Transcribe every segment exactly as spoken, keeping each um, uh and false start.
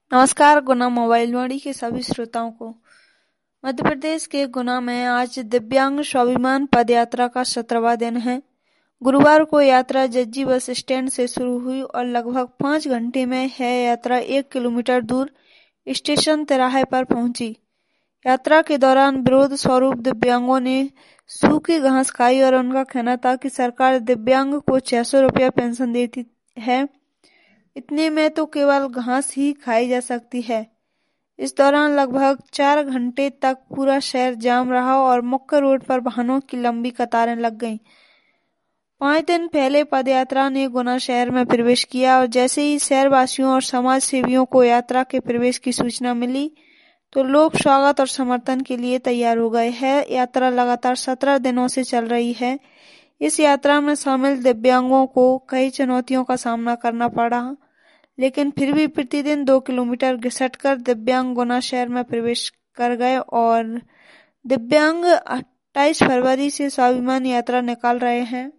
नमस्कार। गुना मोबाइल वाणी के सभी श्रोताओं को मध्य प्रदेश के गुना में आज दिव्यांग स्वाभिमान पद यात्रा का सत्रहवां दिन है। गुरुवार को यात्रा जज्जी बस स्टैंड से शुरू हुई और लगभग पाँच घंटे में यह यात्रा एक किलोमीटर दूर स्टेशन तिराहे पर पहुंची। यात्रा के दौरान विरोध स्वरूप दिव्यांगों ने सूखी घास खाई और उनका कहना था कि सरकार दिव्यांग को छह सौ रुपया पेंशन देती है, इतने में तो केवल घास ही खाई जा सकती है। इस दौरान लगभग चार घंटे तक पूरा शहर जाम रहा और मुख्य रोड पर वाहनों की लंबी कतारें लग गईं। पाँच दिन पहले पदयात्रा ने गुना शहर में प्रवेश किया और जैसे ही शहरवासियों और समाज सेवियों को यात्रा के प्रवेश की सूचना मिली तो लोग स्वागत और समर्थन के लिए तैयार हो गए हैं। यात्रा लगातार सत्रह दिनों से चल रही है। इस यात्रा में शामिल दिव्यांगों को कई चुनौतियों का सामना करना पड़ा, लेकिन फिर भी प्रतिदिन दो किलोमीटर घिसटकर दिव्यांग गुना शहर में प्रवेश कर गए और दिव्यांग अट्ठाईस फरवरी से स्वाभिमान यात्रा निकाल रहे हैं।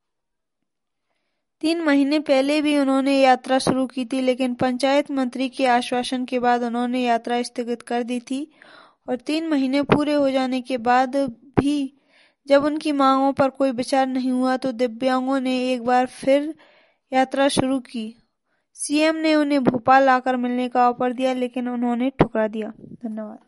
तीन महीने पहले भी उन्होंने यात्रा शुरू की थी, लेकिन पंचायत मंत्री के आश्वासन के बाद उन्होंने यात्रा स्थगित कर दी थी और तीन महीने पूरे हो जाने के बाद भी जब उनकी मांगों पर कोई विचार नहीं हुआ तो दिव्यांगों ने एक बार फिर यात्रा शुरू की। सीएम ने उन्हें भोपाल आकर मिलने का ऑफर दिया, लेकिन उन्होंने ठुकरा दिया। धन्यवाद।